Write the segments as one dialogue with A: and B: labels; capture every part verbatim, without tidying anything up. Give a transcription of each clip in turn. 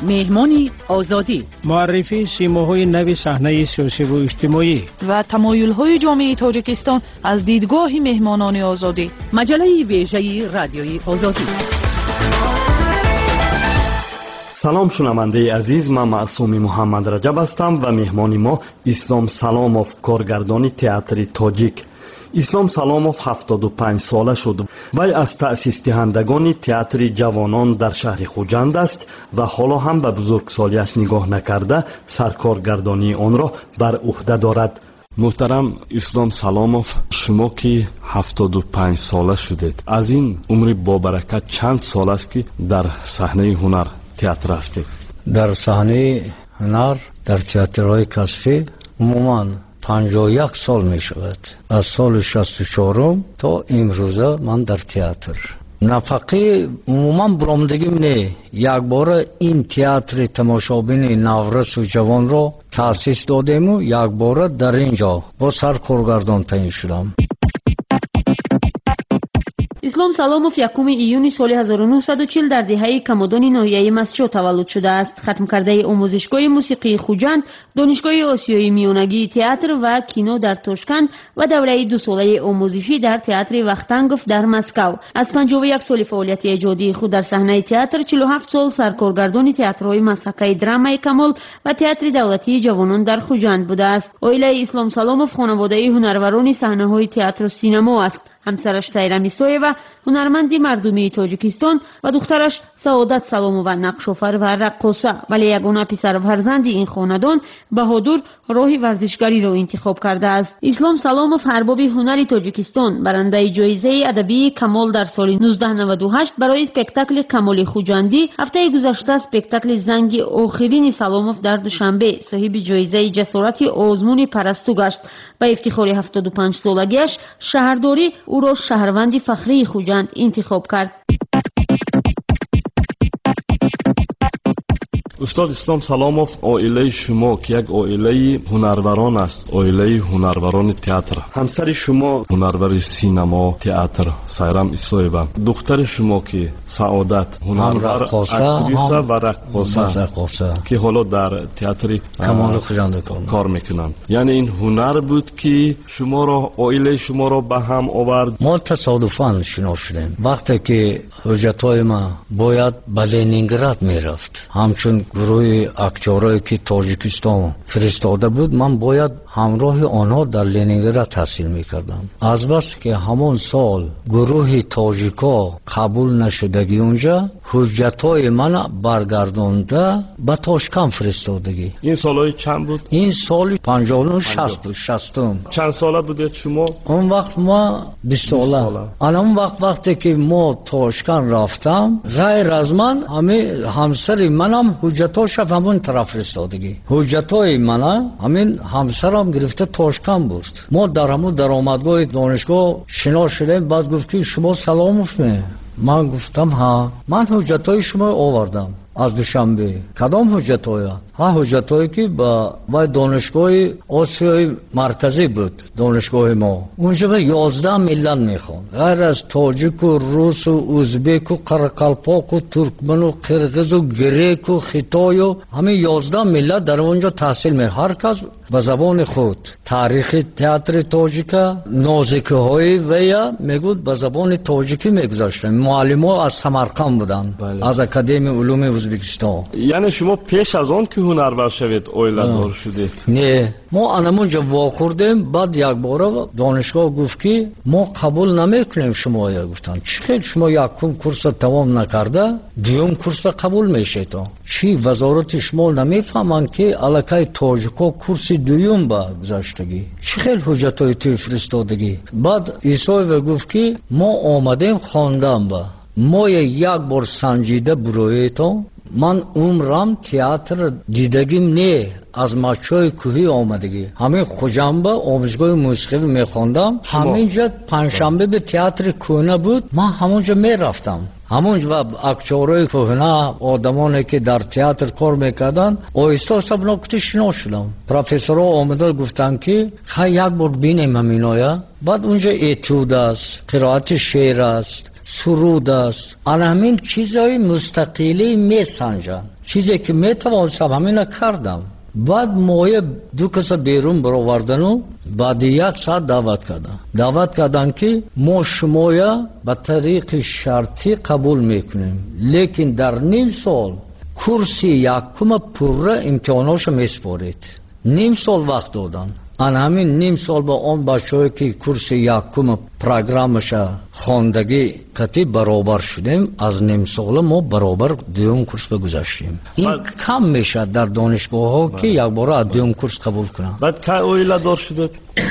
A: مهمانی آزادی،
B: معرفی سیماهای نو صحنه سیاسی و اجتماعی
A: و تمایل‌های جامعه تاجیکستان از دیدگاه مهمانان آزادی. مجله ویژه رادیوی آزادی.
C: سلام شنونده عزیز، من معصوم محمد رجب هستم و مهمان ما اسلام سلاموف، کارگردان تئاتر تاجیک. اسلام سلاموف هفتاد و پنج ساله شد. وی از تأسیس دهندگان تئاتر جوانان در شهر خوجند است و حالا هم به بزرگسالیش نگاه نکرده سرکارگردانی آن را بر عهده دارد. محترم اسلام سلاموف، شما که هفتاد و پنج ساله شدید، از این عمر با برکت چند سال است که در صحنه هنر تئاتر هستید؟
D: در صحنه هنر در تئاترهای کسری عموما پنجاه و یک سال می شود. از سال شصت و چهار تا امروزه من در تئاتر. نفقه عموما برآمدگیم نه، یک بار این تئاتر تماشابین نورس و جوان را تأسیس دادیم و یک بار در اینجا با سرکارگردان تعیین شدم.
E: اسلام سلاموف یکم ایون سال هزار و نهصد و چهل در دهه کمادان ناحیه مسجد تولد شده است. ختم کرده آموزشگاه موسیقی خوجند، دانشگاه آسیای میانگی تئاتر و کینو در تاشکند و دوره دو ساله آموزشی در تئاتر وختنگوف در مسکو. از پنجاه و یک سال فعالیت ایجادی خود در صحنه تئاتر، چهل و هفت سال سرکارگردان تئاترهای مسحکه درامای کمال و تئاتر دولتی جوانان در خوجند بوده است. عائله اسلام سلاموف خانواده هنروران صحنه‌های تئاتر و سینما است. همسرش سیرا میسایوا هنرمند مردمی تاجیکستان و دخترش سعادت سلامووا نقش‌آفر و رقاصه، ولی یگانه پسر فرزند این خاندان بهادر راه ورزشکاری را انتخاب کرده است. اسلام سلاموف ارباب هنر تاجیکستان، برنده جایزه ادبی کمال در سال نوزده نود و هشت برای اسپکتاکل کمال خوجندی، هفته گذشته اسپکتاکل زنگ آخرین سلاموف در دوشنبه صاحب جایزه جسارت آزمون پرستو گشت. با افتخار هفتاد و پنج سالگیش شهرداری او را شهروند فخری خوجند انتخاب کرد.
C: استاد اسلام سلاموف، عائله شما که یک عائله هنروران است، عائله هنروران تئاتر، همسر شما هنرور سینما تئاتر سیرام ایسایوا، دختر شما که سعادت هنرور اکتریسه و رقاصه که حالا در تئاتر
D: کمال خوجند
C: کار میکنند. یعنی این هنر بود که شما را، عائله شما را به هم آورد؟
D: ما تصادفاً شناخته شدیم. وقتی که حجتای ما باید به لنینگراد میرفت، همچون گروه اکتورایی که تاجیکستان فرستاده بود، من باید همراه آنها در لنینگراد تحصیل میکردم. از بس که همون سال گروه تاجیکا قبول نشدگی اونجا، حجتای من برگردانده به تاشکند فرستادگی.
C: این سالهای چند بود؟
D: این سال پنجاه و نه شصت شصتم.
C: چند ساله بودید شما؟
D: اون وقت ما بیست ساله. الان اون وقت وقتی که ما تاشکند رفتم، غیر از من همه همسر منم حجتاش همون طرف فرستادگی. حجتای من همین همسرم گرفته تاشکند بود. ما در همون درآمدگاه دانشگاه شنا شدیم. بعد گفت که شما سلاموف می؟ من گفتم ها، من حجتای شما آوردم از دوشنبه. کدام حجتای؟ ها حجتایی که با وای دانشگاه آسیای مرکزی بود، دانشگاه ما. اونجا به یازده ملت میخوان، غیر از تاجیک و روس و ازبک و قرقلپاک و ترکمن و قرقیز و گریک و خیتای و همه یازده ملت در اونجا تحصیل می، هر کس به زبان خود. تاریخ تئاتر تاجیکا نازکه های ویا میگود به زبان تاجیکی میگذاشتن. معلم‌ها از سمرقند بودن، بله. از اکادمی علوم ازبکستان.
C: یعنی شما پیش از آن که هنرور شوید عائله دار شدید؟
D: نه، ما انمونجا واخوردیم. بعد یک بار دانشگاه گفت که ما قبول نمیکنیم شما. یا گفتن چی خیلی شما یکم کورس تمام نکرده دوم کورس قبول میشید؟ چی وزارت شما نمیفهمن که الکای تاجیکا کورس دوم با گذاشتگی؟ چی خیلی حجتای تو فرستادگی؟ بعد ایسای گفت که ما آمدیم خواندم با ما یک بار سنجیده برویتو. من عمرم تئاتر دیدگیم نه، از مچای کوهی آمدگی. همین خوجنبه آموزشگاه موسیقی میخواندم. همینجا پنجشنبه به تئاتر کهنه بود، من همونجا میرفتم. همونجا و اکتورای کهنه، آدمانی که در تئاتر کار میکردن، آهسته آهسته بنا کتی شنا شدم. پروفسورها آمدن گفتن که خیلی یک بار بینیم همینایا. بعد اونجا اتود است، قرائت شعر است، سرود است، آن همین چیزای مستقلی میسنجن. چیزی که میتوانستم همین کردم. بعد موی دو کس بیرون برآوردن و بعد یک ساعت دعوت کردن دعوت کردن که ما شمایا به طریق شرطی قبول میکنیم، لیکن در نیم سال کورسی یکم پوره امتحاناش میسپارید. نیم سال وقت دادن. آن همین نیم سال با اون بچه‌ای که کورس یکم پروگرامش خواندگی کتی برابر شدیم، از نیم سال ما برابر دوم کورس بگذاشتیم. این کم میشه در دانشگاه ها که یک بار از دوم کورس قبول کنم.
C: بعد که اویلا دار شده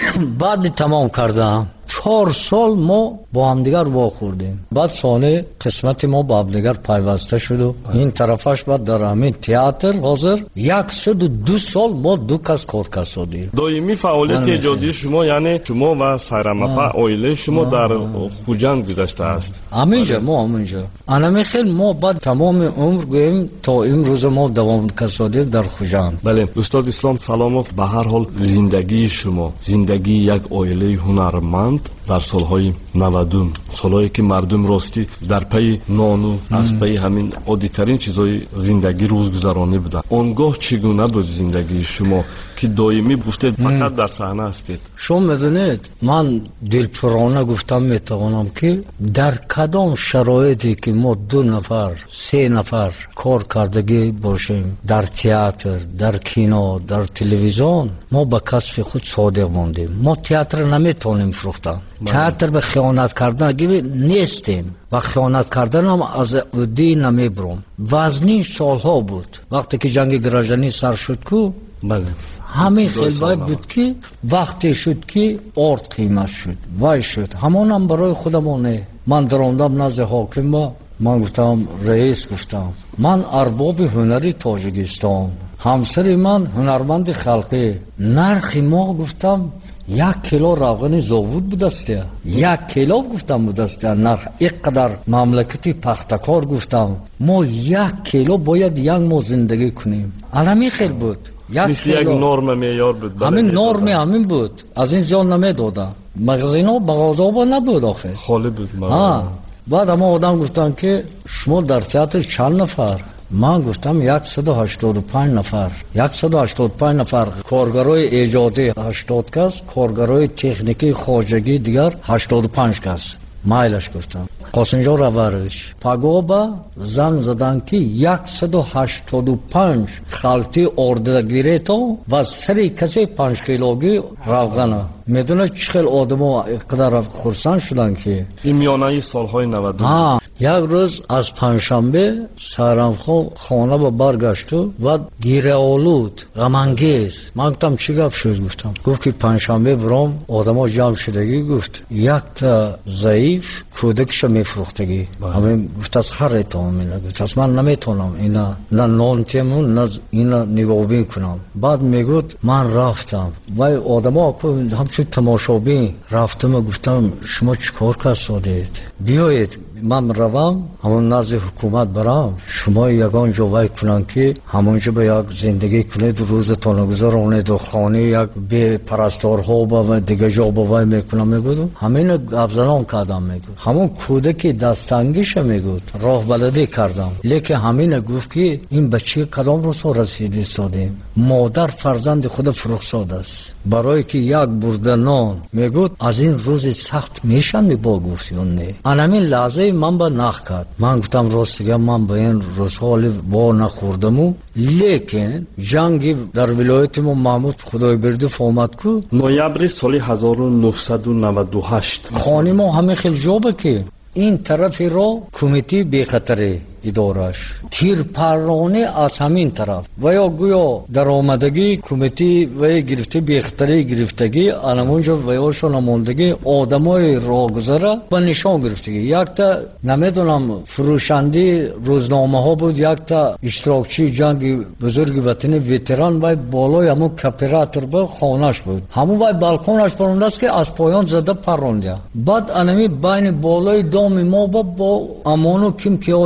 D: بعد تمام کردم چهار سال ما با هم دیگر واخوردیم. بعد سانه قسمت ما با هم دیگر پیوسته شد و این طرفش بعد در همین تئاتر حاضر یکصد و دو سال ما دو کس کار کردیم.
C: دائمی فعالیت ایجادی شما یعنی شما و سایرامپا اویله شما در خوجند گذشته است.
D: همینجا ما همینجا انا خیلی ما بعد تمام عمر گویم تا امروز ما دوام کردیم در خوجند.
C: بله استاد اسلام سلاموف، به هر حال زندگی شما زندگی یک اویله هنرمند در سالهای نود، سالهایی که مردم راستی در پی نان و از پی همین عادی‌ترین چیزهای زندگی روزگذرانی بودند. آنگاه چگونه بود زندگی شما که دائمی گفتید فقط در صحنه هستید؟
D: شما میدونید من دلپرانه گفتم میتوانم که در کدام شرایطی که ما دو نفر سه نفر کار کردگی باشیم، در تئاتر، در کینو، در تلویزیون، ما به کسب خود صادق ماندیم. ما تئاتر نمیتونیم فروختن. تئاتر به خیانت کردن گیری نیستیم و خیانت کردن هم از عدی نمیبرم. وزنی سالها بود وقتی که جنگ گراجانی سر شد کو
C: بله
D: همین خیلی باید بود که وقتی شد که آرد قیمت شد وای شد همون هم برای خودمونه. من دراندم نزد حاکم با من گفتم رئیس گفتم من ارباب هنری تاجیکستان، همسر من هنرمند خلقی، نرخ ما گفتم یک کیلو روغن زاوود بودسته، یک کیلو گفتم بودسته نرخ اینقدر مملکتی پختکار گفتم ما یک کیلو باید یک ماه زندگی کنیم. الان خیلی بود
C: مثل یک نرم معیار بود.
D: همین نرم همین بود، از این زیاد نمیدادن. مغازینا مغازه با نبود آخه
C: خالی بود.
D: ها بعد اما آدم گفتن که شما در تئاتر چند نفر؟ من گفتم صد و هشتاد و پنج نفر. صد و هشتاد و پنج نفر کارگرای ایجادی هشتاد کس، کارگرای تکنیکی خواجگی دیگر هشتاد و پنج کس. مایلش گفتم قاسمجا روارش پاگوبا زن زدن که صد و هشتاد و پنج خالتی اردگیره تو و سری کسی پنج کیلوگی روغنه. میدونه چخیل آدم ها اقدر خورسان شدن که
C: این میانه سالهای نود.
D: ها یک روز از پنجشنبه سایرامپا خانه با برگشت و گیره آلود غمانگیز. من گفتم چی گفت شد؟ گفتم گفت که پنجشنبه برام آدم ها جمع شدگی. گفت یک تا ضعیف کودکش میفروختگی. همین گفت از خر تام مینا. گفت از من نمیتونم اینا نه نان تیمون نه اینا نگاه کنم. بعد میگفت من رفتم و آدم ها همچون تماشابین رفتم. گفتم شما چیکار کردید؟ بیایید من روم همون نزد حکومت برام، شما یگان جوای کنن که همونجا به یک زندگی کنید، روزتان گذرانید و خانه یک به پرستارها و دیگه جا باوای میکنم. میگودم همین افزران کردم. میگود همون کودک دستانگیش میگود راه بلدی کردم. لیکن همین گفت که این بچه کدام روز رسیدی استادیم. مادر فرزند خود فروخت است برای که یک برده نان. میگود از این روز سخت میشن با گفتیون نه. همین لحظه من با نخ کرد. من گفتم راستگه من به این روزحالی با نخوردم و لیکن جنگی در ولایت ما محمود خدای برده فامد کو
C: نویبر سال هزار و نهصد و نود و هشت
D: خانی ما همه خیلی جابه که این طرفی را کمیتی بی خطره ادارش تیر پرانه از همین طرف و یا گویا در آمدگی کمیتی و گرفته بی خطره گرفتگی علمونجا و یا شنماندگی آدمای راگذره و نشان گرفتگی. یک تا نمیدونم فروشندی روزنامه ها بود، یک تا اشتراکچی جنگ بزرگ وطن ویتران و بالای همون کپیراتر با خانش بود. همون و بالکونش پرونده است که از پایان زده پرونده. بعد انمی بین بالای دام ما با با امانو کم که ها استاده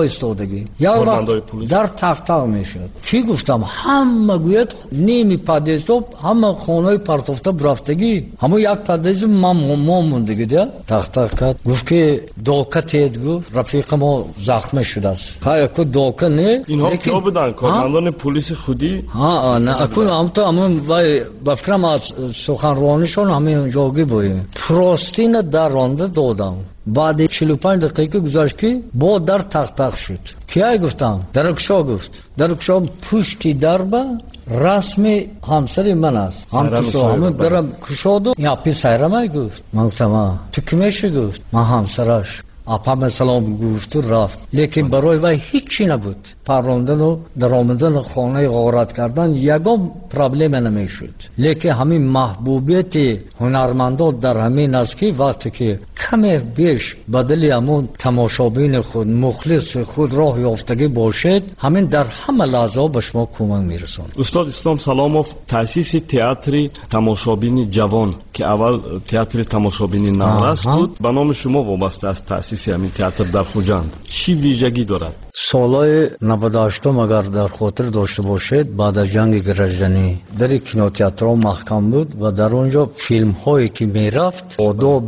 D: میافتگی یا وقت در تخت تخت میشد کی گفتم همه گوید نیمی پادیزو همه خونه پرتوفته برفتگی همه یک پادیزو ما ما موندگی ده تخت تخت گفت که دوکه تید گفت رفیق ما زخم شده است پای کو دوکه نه
C: اینها کیا بودن کارمندان پلیس خودی
D: ها نه اكون هم تو همون وای بفکرم از سخنرانیشون همین اونجاگی بودیم پروستین در رانده دادم بعد چهل و پنج دقیقه گذشت که با در تق تق شد کیای گفتم درکشا گفت درکشا پشتی دربه رسمی همسر من است هم تو همون درم کشاد و یا پی سیرمه گفت من گفتم تو کمیشه گفت من همسرش اپام سلام گفت و رفت لیکن برای وی هیچی نبود پروندن و درآمدن خانه غارت کردن یگام پرابلم نمیشد لیکن همین محبوبیت هنرمندان در همین است که وقتی که کمی بیش بدل همون تماشابین خود مخلص خود راه یافتگی باشد همین در همه لحظه به شما کمک میرساند.
C: استاد اسلام سلاموف تأسیس تئاتر تماشابین جوان که اول تئاتر تماشابین نورس بود به نام شما وابسته است تأسیس همین تئاتر در خوجند چی ویژگی دارد؟
D: سالهای نود و هشت اگر در خاطر داشته باشید بعد از جنگ گرجدنی در کینوتئاترها محکم بود و در اونجا فیلم هایی که میرفت آداب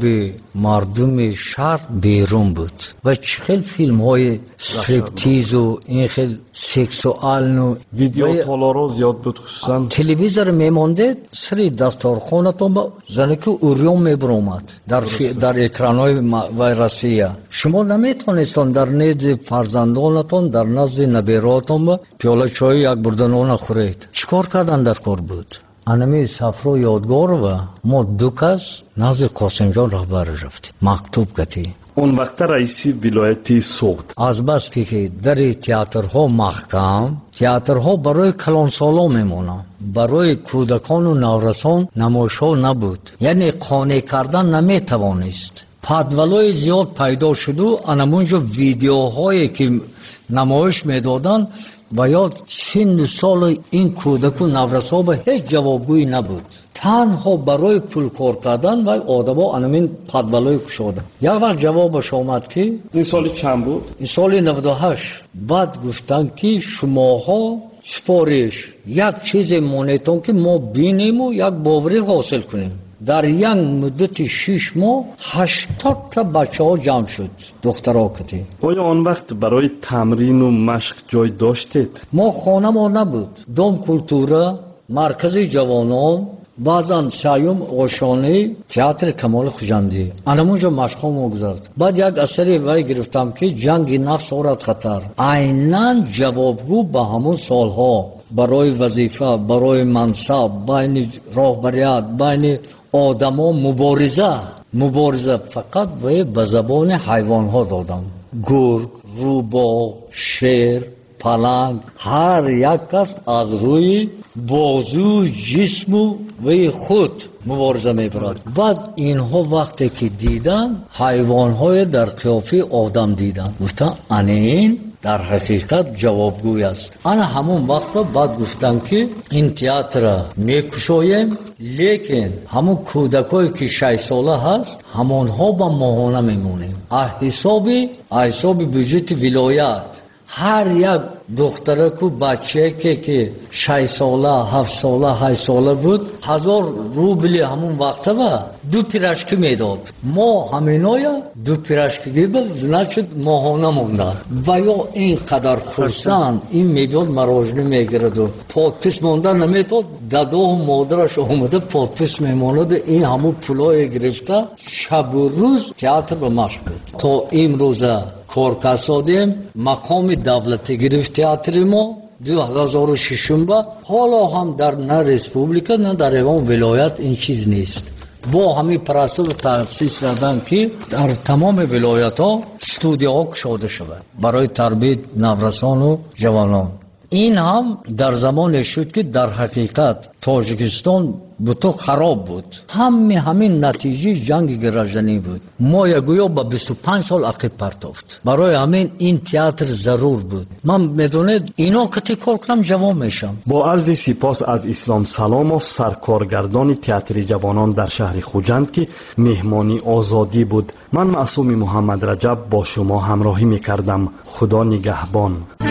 D: مردم شهر بیرون بود و چخیل فیلم های استریپتیز و این خیل سکسوال و
C: ویدیو تالارا زیاد بود خصوصا
D: تلویزیون میمانده سری دستارخانتون با زنکی اوریون میبرومد در در اکران های ویرسیه شما نمیتونستان در نزد فرزندانتون در نزد نبیراتون با پیاله چای یک بردنون خورید چیکار کردن در کار بود انمی سفر یادگار و ما دو کس نزد قاسم جان رهبر رفتیم مکتوب کردیم
C: اون وقت رئیس ولایتی سوخت
D: از بس که در تئاترها محکم تئاترها برای کلانسالا میمونن برای کودکان و نورسان نمایش‌ها نبود یعنی قانع کردن نمیتوانست پادولای زیاد پیدا شد و انمونجا ویدیوهایی که نمایش میدادن و یا سن سال این کودک و نورسا به هیچ جوابگویی نبود تنها برای پول کار کردن و آدما انمین پادولای کشادن یک وقت جوابش آمد که
C: این سال چند بود؟
D: این سال نود و هشت بعد گفتن که شماها سفارش یک چیز مونیتون که ما بینیم و یک باوری حاصل کنیم در یک مدت شش ماه هشتاد تا بچه ها جمع شد دخترها کتی
C: آیا آن وقت برای تمرین و مشق جای داشتید؟
D: ما خانه ما نبود دوم کلتورا مرکز جوانان بعضا سیوم آشانه تئاتر کمال خوجندی انمونجا مشقا ما گذارد بعد یک اثری وی گرفتم که جنگ نفس آورد خطر عیناً جوابگو به همون سالها برای وظیفه برای منصب بین راهبریت بین آدما مبارزه مبارزه فقط وی به زبان حیوان ها دادم گرگ روباه شیر پلنگ هر یک کس از روی بازو جسم و خود مبارزه میبرد بعد اینها وقتی که دیدن حیوان های در قیافه آدم دیدن گفتن این در حقیقت جوابگوی است انا همون وقت بعد گفتن که این تئاتر میکشویم لیکن همون کودکایی که شش ساله هست همونها با ماهانه میمونیم حسابی حسابی بجت ولایت هر یک دختره کو بچه که که شش ساله هفت ساله هشت ساله بود هزار روبلی همون وقته با دو پیرشکی میداد ما همینایا دو پیرشکی بود زنچه ماهانه موندن و یا اینقدر خورسن این میداد مراجعه میگرد و پادپیس موندن نمیداد دادا و مادرش آمده پادپیس میماند این همون پولای گرفته شب و روز تئاتر به مشق بود تا این روزه کار کسادیم مقام دولتی گرفت تئاتر ما دو هزار و شش با حالا هم در نه ریسپوبلیکا نه در ایوان ولایت این چیز نیست با همین پرستو تأسیس کردن که در تمام ولایت ها استودیوها کشاده شود برای تربیت نورسان و جوانان این هم در زمان شد که در حقیقت تاجیکستان بوتو خراب بود. همین همین نتیجه جنگ گرجنی بود. ما یگویا با بیست و پنج سال عقب پرتافت. برای همین این تئاتر ضرور بود. من میدونید اینا که تکرار کنم جوان میشم.
C: با عرض سپاس از اسلام سلاموف، سرکارگردان تئاتر جوانان در شهر خوجند که مهمانی آزادی بود، من معصوم محمد رجب با شما همراهی میکردم. خدا نگهبان.